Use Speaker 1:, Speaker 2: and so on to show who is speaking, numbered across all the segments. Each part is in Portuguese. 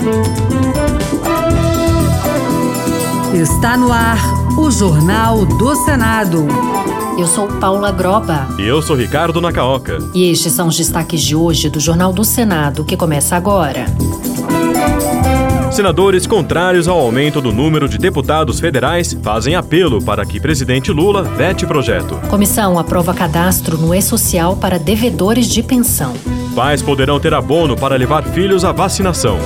Speaker 1: Está no ar o Jornal do Senado.
Speaker 2: Eu sou Paula Groba.
Speaker 3: E eu sou Ricardo Nacaoca.
Speaker 2: E estes são os destaques de hoje do Jornal do Senado, que começa agora.
Speaker 3: Senadores contrários ao aumento do número de deputados federais fazem apelo para que presidente Lula vete projeto.
Speaker 2: Comissão aprova cadastro no E-Social para devedores de pensão.
Speaker 3: Pais poderão ter abono para levar filhos à vacinação.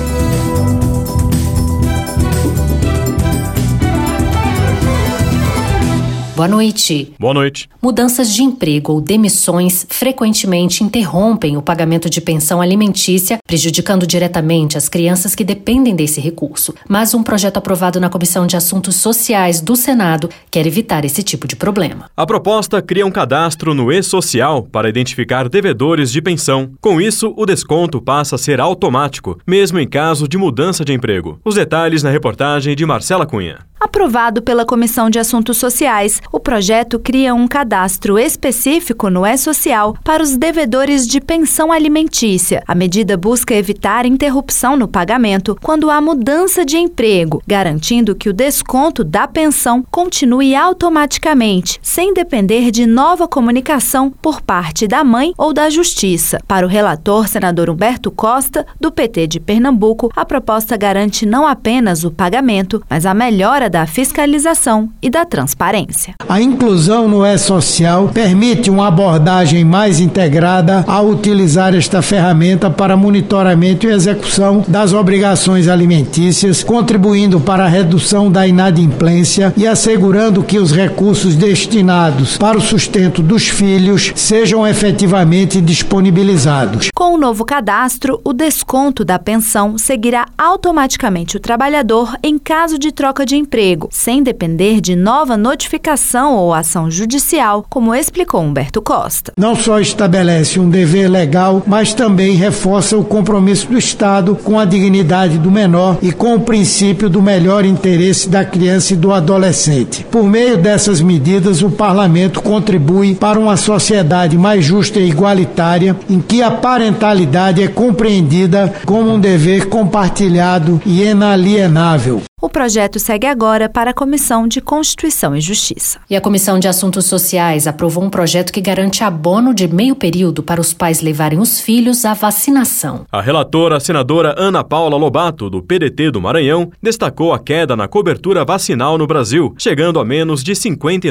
Speaker 2: Boa noite.
Speaker 3: Boa noite.
Speaker 2: Mudanças de emprego ou demissões frequentemente interrompem o pagamento de pensão alimentícia, prejudicando diretamente as crianças que dependem desse recurso. Mas um projeto aprovado na Comissão de Assuntos Sociais do Senado quer evitar esse tipo de problema.
Speaker 3: A proposta cria um cadastro no E-Social para identificar devedores de pensão. Com isso, o desconto passa a ser automático, mesmo em caso de mudança de emprego. Os detalhes na reportagem de Marcela Cunha.
Speaker 4: Aprovado pela Comissão de Assuntos Sociais, o projeto cria um cadastro específico no E-Social para os devedores de pensão alimentícia. A medida busca evitar interrupção no pagamento quando há mudança de emprego, garantindo que o desconto da pensão continue automaticamente, sem depender de nova comunicação por parte da mãe ou da Justiça. Para o relator, senador Humberto Costa, do PT de Pernambuco, a proposta garante não apenas o pagamento, mas a melhora da fiscalização e da transparência.
Speaker 5: A inclusão no E-Social permite uma abordagem mais integrada ao utilizar esta ferramenta para monitoramento e execução das obrigações alimentícias, contribuindo para a redução da inadimplência e assegurando que os recursos destinados para o sustento dos filhos sejam efetivamente disponibilizados.
Speaker 4: Com o novo cadastro, o desconto da pensão seguirá automaticamente o trabalhador em caso de troca de emprego, sem depender de nova notificação ou ação judicial, como explicou Humberto Costa.
Speaker 5: Não só estabelece um dever legal, mas também reforça o compromisso do Estado com a dignidade do menor e com o princípio do melhor interesse da criança e do adolescente. Por meio dessas medidas, o Parlamento contribui para uma sociedade mais justa e igualitária, em que a parentalidade é compreendida como um dever compartilhado e inalienável.
Speaker 4: O projeto segue agora para a Comissão de Constituição e Justiça.
Speaker 2: E a Comissão de Assuntos Sociais aprovou um projeto que garante abono de meio período para os pais levarem os filhos à vacinação.
Speaker 3: A relatora, a senadora Ana Paula Lobato, do PDT do Maranhão, destacou a queda na cobertura vacinal no Brasil, chegando a menos de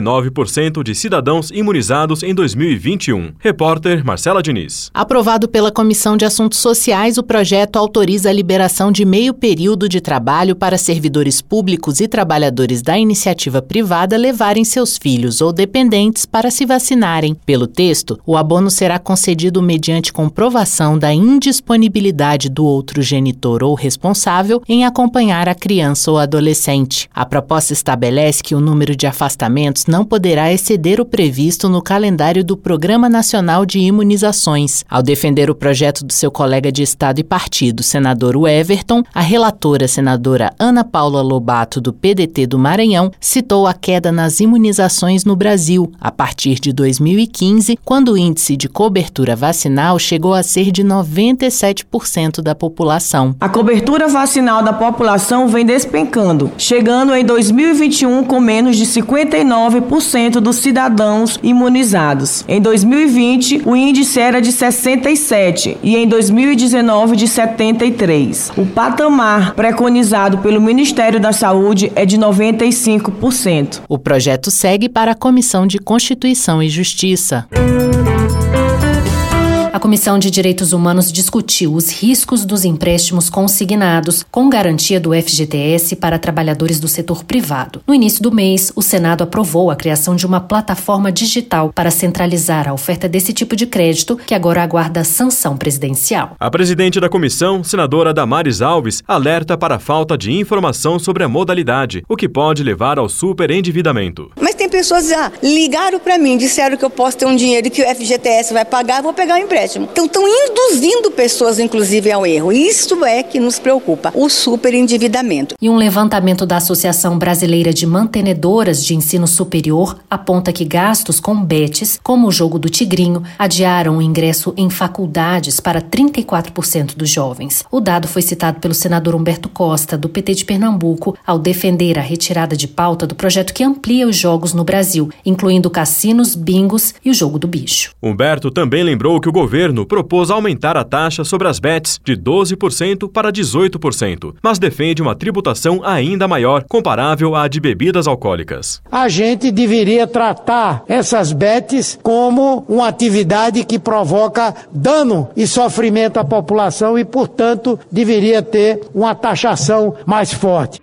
Speaker 3: 59% de cidadãos imunizados em 2021. Repórter Marcela Diniz.
Speaker 6: Aprovado pela Comissão de Assuntos Sociais, o projeto autoriza a liberação de meio período de trabalho para servidores públicos e trabalhadores da iniciativa privada levarem seus filhos ou dependentes para se vacinarem. Pelo texto, o abono será concedido mediante comprovação da indisponibilidade do outro genitor ou responsável em acompanhar a criança ou adolescente. A proposta estabelece que o número de afastamentos não poderá exceder o previsto no calendário do Programa Nacional de Imunizações. Ao defender o projeto do seu colega de Estado e partido, senador Everton, a relatora, senadora Ana Paula Lobato, do PDT do Maranhão, citou a queda nas imunizações no Brasil, a partir de 2015, quando o índice de cobertura vacinal chegou a ser de 97% da população.
Speaker 7: A cobertura vacinal da população vem despencando, chegando em 2021 com menos de 59% dos cidadãos imunizados. Em 2020, o índice era de 67% e em 2019 de 73%. O patamar preconizado pelo Ministério da Saúde é de 95%.
Speaker 6: O projeto segue para a Comissão de Constituição e Justiça.
Speaker 2: A Comissão de Direitos Humanos discutiu os riscos dos empréstimos consignados com garantia do FGTS para trabalhadores do setor privado. No início do mês, o Senado aprovou a criação de uma plataforma digital para centralizar a oferta desse tipo de crédito, que agora aguarda a sanção presidencial.
Speaker 3: A presidente da comissão, senadora Damares Alves, alerta para a falta de informação sobre a modalidade, o que pode levar ao superendividamento.
Speaker 8: Mas tem pessoas ligaram para mim, disseram que eu posso ter um dinheiro que o FGTS vai pagar, eu vou pegar o empréstimo. Então estão induzindo pessoas, inclusive, ao erro. Isso é que nos preocupa, o superendividamento.
Speaker 2: E um levantamento da Associação Brasileira de Mantenedoras de Ensino Superior aponta que gastos com bets, como o jogo do Tigrinho, adiaram o ingresso em faculdades para 34% dos jovens. O dado foi citado pelo senador Humberto Costa, do PT de Pernambuco, ao defender a retirada de pauta do projeto que amplia os jogos no Brasil, incluindo cassinos, bingos e o jogo do bicho.
Speaker 3: Humberto também lembrou que o governo propôs aumentar a taxa sobre as bets de 12% para 18%, mas defende uma tributação ainda maior, comparável à de bebidas alcoólicas.
Speaker 5: A gente deveria tratar essas bets como uma atividade que provoca dano e sofrimento à população e, portanto, deveria ter uma taxação mais forte.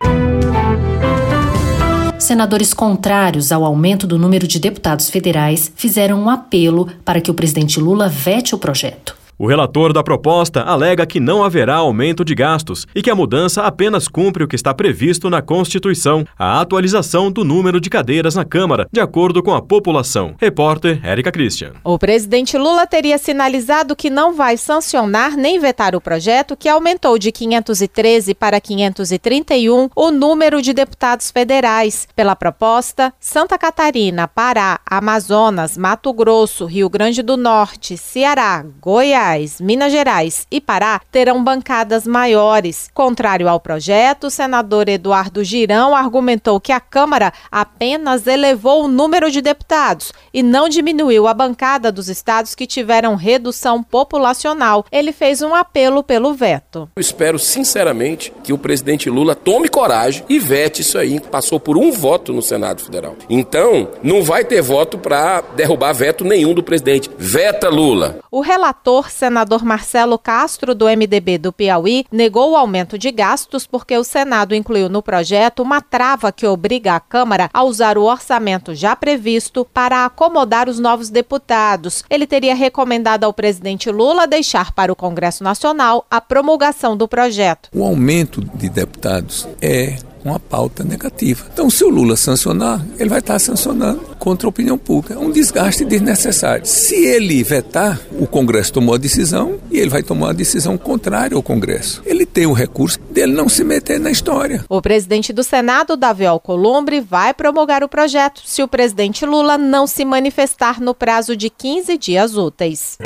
Speaker 2: Senadores contrários ao aumento do número de deputados federais fizeram um apelo para que o presidente Lula vete o projeto.
Speaker 3: O relator da proposta alega que não haverá aumento de gastos e que a mudança apenas cumpre o que está previsto na Constituição, a atualização do número de cadeiras na Câmara, de acordo com a população. Repórter Érica Christian.
Speaker 9: O presidente Lula teria sinalizado que não vai sancionar nem vetar o projeto que aumentou de 513 para 531 o número de deputados federais. Pela proposta, Santa Catarina, Pará, Amazonas, Mato Grosso, Rio Grande do Norte, Ceará, Goiás, Minas Gerais e Pará terão bancadas maiores. Contrário ao projeto, o senador Eduardo Girão argumentou que a Câmara apenas elevou o número de deputados e não diminuiu a bancada dos estados que tiveram redução populacional. Ele fez um apelo pelo veto.
Speaker 10: Eu espero sinceramente que o presidente Lula tome coragem e vete isso aí. Passou por um voto no Senado Federal. Então, não vai ter voto para derrubar veto nenhum do presidente. Veta Lula.
Speaker 9: O relator, senador Marcelo Castro, do MDB do Piauí, negou o aumento de gastos porque o Senado incluiu no projeto uma trava que obriga a Câmara a usar o orçamento já previsto para acomodar os novos deputados. Ele teria recomendado ao presidente Lula deixar para o Congresso Nacional a promulgação do projeto.
Speaker 11: O aumento de deputados é uma pauta negativa. Então, se o Lula sancionar, ele vai estar sancionando contra a opinião pública. É um desgaste desnecessário. Se ele vetar, o Congresso tomou a decisão e ele vai tomar uma decisão contrária ao Congresso. Ele tem o recurso dele não se meter na história.
Speaker 9: O presidente do Senado, Davi Alcolumbre, vai promulgar o projeto se o presidente Lula não se manifestar no prazo de 15 dias úteis.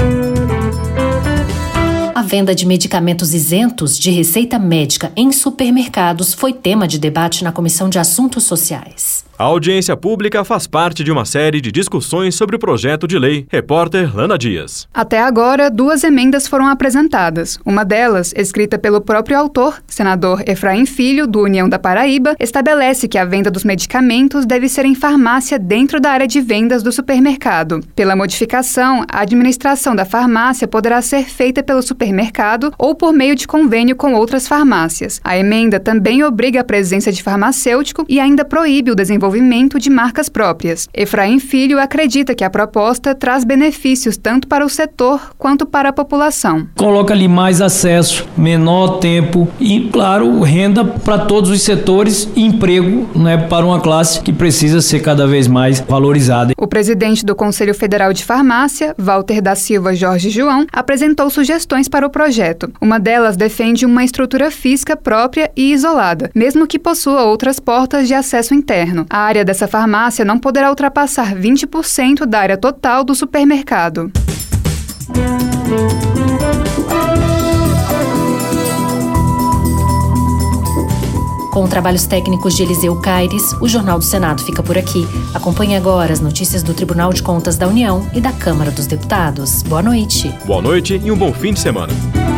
Speaker 2: A venda de medicamentos isentos de receita médica em supermercados foi tema de debate na Comissão de Assuntos Sociais.
Speaker 3: A audiência pública faz parte de uma série de discussões sobre o projeto de lei. Repórter Lana Dias.
Speaker 12: Até agora, 2 emendas foram apresentadas. Uma delas, escrita pelo próprio autor, senador Efraim Filho, do União da Paraíba, estabelece que a venda dos medicamentos deve ser em farmácia dentro da área de vendas do supermercado. Pela modificação, a administração da farmácia poderá ser feita pelo supermercado ou por meio de convênio com outras farmácias. A emenda também obriga a presença de farmacêutico e ainda proíbe o desenvolvimento de marcas próprias. Efraim Filho acredita que a proposta traz benefícios tanto para o setor quanto para a população.
Speaker 13: Coloca ali mais acesso, menor tempo e, claro, renda para todos os setores e emprego, né, para uma classe que precisa ser cada vez mais valorizada.
Speaker 12: O presidente do Conselho Federal de Farmácia, Walter da Silva Jorge João, apresentou sugestões para o projeto. Uma delas defende uma estrutura física própria e isolada, mesmo que possua outras portas de acesso interno. A área dessa farmácia não poderá ultrapassar 20% da área total do supermercado.
Speaker 2: Com trabalhos técnicos de Eliseu Caires, o Jornal do Senado fica por aqui. Acompanhe agora as notícias do Tribunal de Contas da União e da Câmara dos Deputados. Boa noite.
Speaker 3: Boa noite e um bom fim de semana.